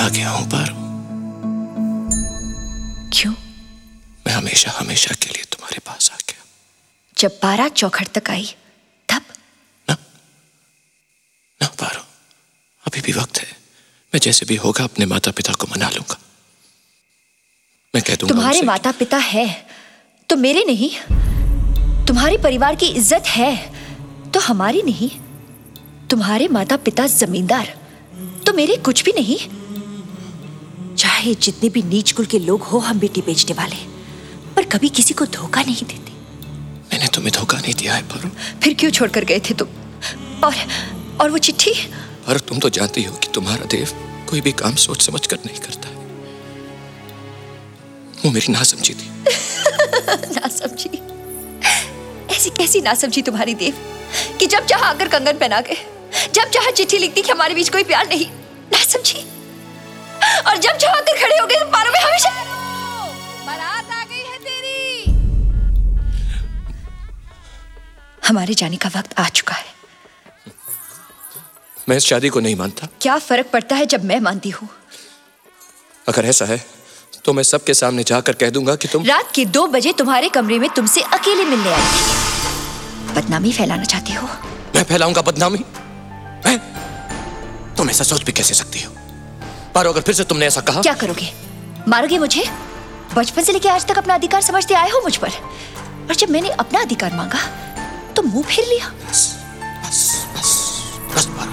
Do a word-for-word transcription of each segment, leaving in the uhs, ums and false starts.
आ गया हूं पारो। क्यों? मैं हमेशा हमेशा के लिए तुम्हारे पास आ गया। जब बारह चौखट तक आई तब? ना ना पारो, अभी भी वक्त है। मैं जैसे भी होगा अपने माता पिता को मना लूंगा। मैं कह दूंगा तुम्हारे माता पिता है तो मेरे नहीं। तुम्हारे परिवार की इज्जत है तो हमारी नहीं। तुम्हारे माता पिता जमींदार तो मेरे कुछ भी नहीं। चाहे जितने भी नीच कुल के लोग हो हम बेटी बेचने वाले, पर कभी किसी को धोखा नहीं देते। मैंने तुम्हें धोखा नहीं दिया है पारो। फिर क्यों छोड़कर गए थे तुम? और और वो चिट्ठी? और तुम तो जानती हो कि तुम्हारा देव कोई भी काम सोच समझ कर नहीं करता है। वो मेरी नासमझी थी। नासमझी? ऐसी कैसी नासमझी तुम्हारी देव कि जब चाहा आकर कंगन पहना के, जब चाहा चिट्ठी लिखती कि हमारे बीच कोई प्यार नहीं। नासमझी। और जब चाहा आकर खड़े हो गए बारों में हमेशा। बारात आ गई है तेरी। हमारे जाने का वक्त आ चुका है। मैं इस शादी को नहीं मानता। क्या फर्क पड़ता है जब मैं मानती हूँ? अगर ऐसा है तो मैं सबके सामने जाकर कह दूंगा कि तुम रात के दो बजे तुम्हारे कमरे में तुमसे अकेले मिलने आई थी। बदनामी फैलाना चाहती हो? मैं फैलाऊंगा बदनामी? मैं? तुम ऐसा सोच भी कैसे सकती हो? पारो, अगर फिर से तुमने ऐसा कहा। क्या करोगे? मारोगे मुझे? बचपन से लेकर आज तक अपना अधिकार समझते आए हो मुझ पर, और जब मैंने अपना अधिकार मांगा तो मुंह फेर लिया। बस बस बस बस पारो,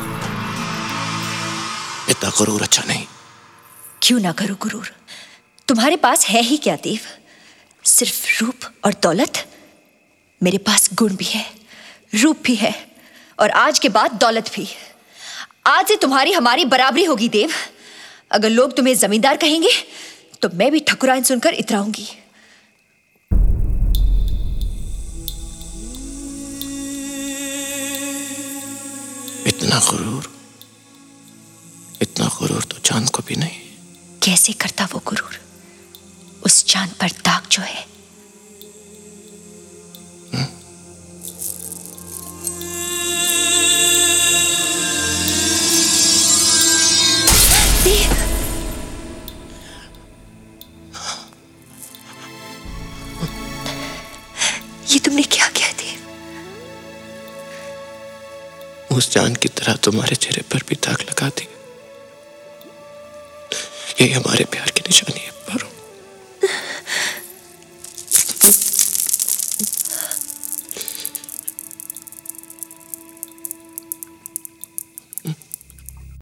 इतना गुरूर अच्छा नहीं। क्यों ना करो गुरूर? तुम्हारे पास है ही क्या देव? सिर्फ रूप और दौलत? मेरे पास गुण भी है, रूप भी है, और आज के बाद दौलत भी। आज से तुम्हारी हमारी बराबरी होगी देव। अगर लोग तुम्हें जमींदार कहेंगे तो मैं भी ठकुराइन सुनकर इतराऊंगी। इतना गुरूर, इतना गुरूर तो चांद को भी नहीं। कैसे करता वो गुरूर? उस चांद पर दाग जो है। हुँ? देव, ये तुमने क्या किया देव? उस चांद की तरह तुम्हारे चेहरे पर भी दाग लगा दी। यही हमारे प्यार की निशानी है।